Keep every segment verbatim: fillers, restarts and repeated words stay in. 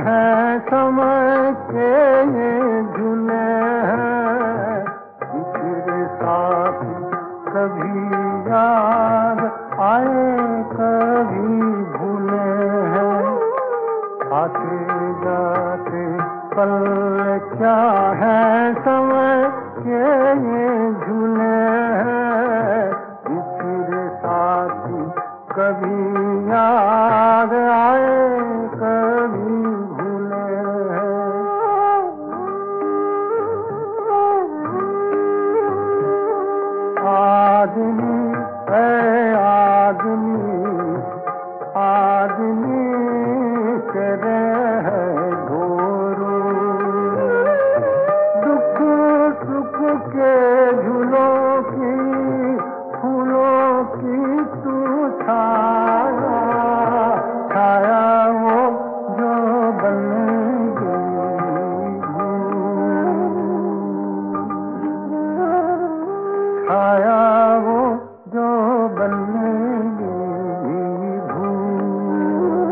है समय के ये झूले हैं, इसी साथ कभी याद आए कभी भूले हैं। आते जाते पल क्या है समय के ये झूले हैं, इसी साथ कभी याद आए कभी भूले हैं। आदमी है आदमी, आदमी तेरे है घोरू, दुख सुख के झूलों की फूलों की तू छाया, छाया वो जो बन गई, छाया वो जो बन गई भूल।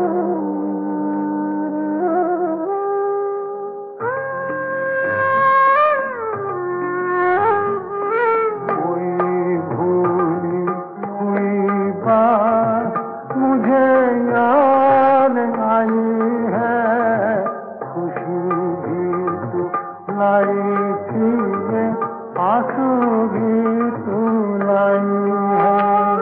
कोई भूली हुई बात मुझे याद आई है, खुशी भी तू लाई थी ये आंसू भी तू लाई है।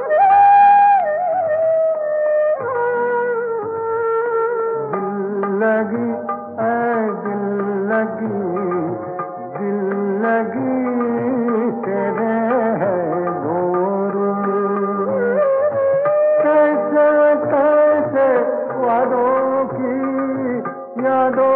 दिल लगी ऐ दिल लगी, दिल लगी तेरे है गोरू, कैसे कैसे वादों की यादों